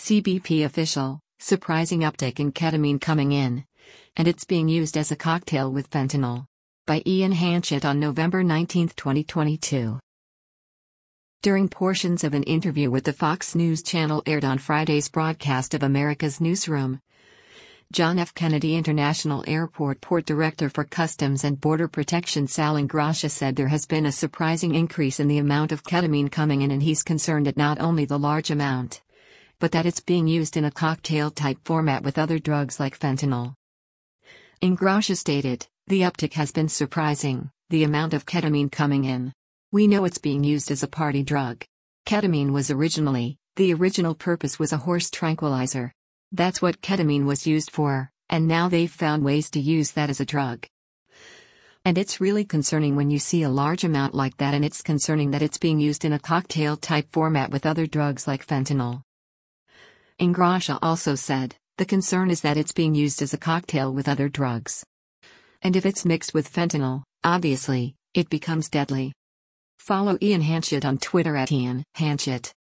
CBP official, surprising uptick in ketamine coming in. And it's being used as a cocktail with fentanyl. By Ian Hanchett on November 19, 2022. During portions of an interview with the Fox News Channel aired on Friday's broadcast of America's Newsroom, John F. Kennedy International Airport Port Director for Customs and Border Protection Sal Ingrascia said there has been a surprising increase in the amount of ketamine coming in, and he's concerned at not only the large amount, but that it's being used in a cocktail-type format with other drugs like fentanyl. Ingrascia stated, "The uptick has been surprising, the amount of ketamine coming in. We know it's being used as a party drug. Ketamine was the original purpose was a horse tranquilizer. That's what ketamine was used for, and now they've found ways to use that as a drug. And it's really concerning when you see a large amount like that, and it's concerning that it's being used in a cocktail-type format with other drugs like fentanyl." Ingrascia also said, "The concern is that it's being used as a cocktail with other drugs. And if it's mixed with fentanyl, obviously, it becomes deadly." Follow Ian Hanchett on Twitter @IanHanchett.